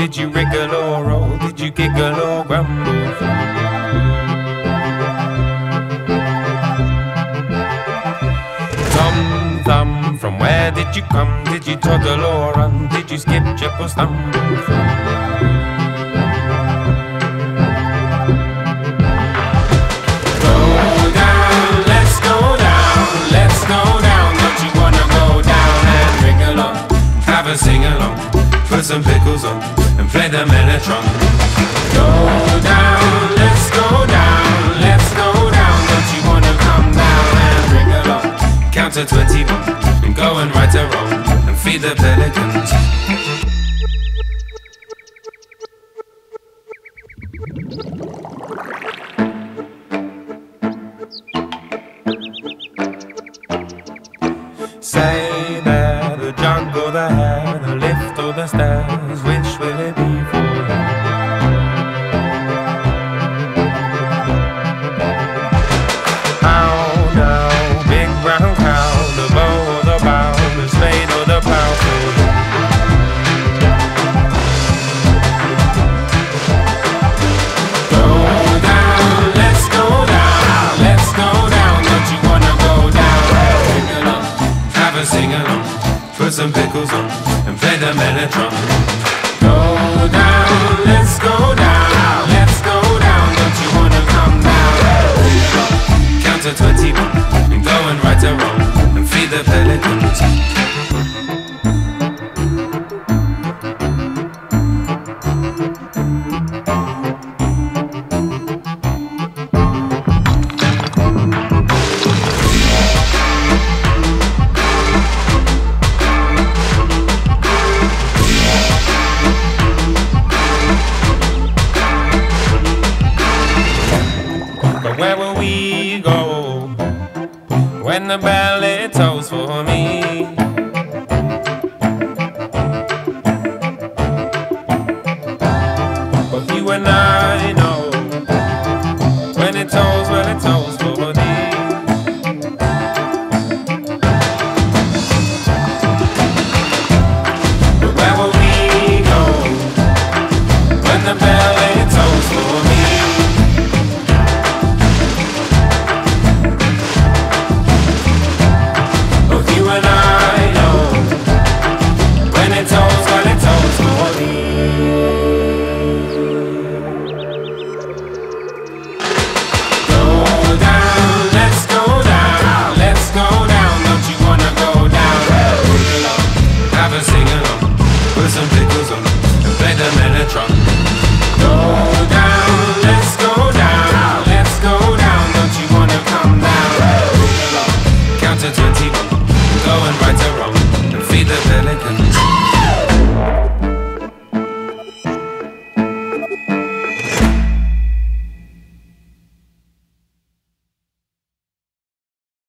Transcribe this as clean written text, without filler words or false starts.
Did you wriggle or roll? Did you giggle or grumble? Tom Thumb, from where did you come? Did you toddle or run? Did you skip, jump or stumble? Sing along, put some pickles on, and play the mellotron. Go down, let's go down, let's go down. Don't you wanna come down and ring along? Count to 21 and go and right a wrong and feed the pelicans. Say that the jungle, the hair, the lift or the stairs, which will it be for? How now, big brown cow, the bow or the bow, the spade or the plough for? Go down, let's go down, let's go down. Don't you wanna go down? Sing along, put some pickles on, and play the mellotron. Go down, let's go down, let's go down. Don't you wanna come down? Count to 21 and go and right a wrong and feed the pelicans. Where will we go when the ballet tolls for me?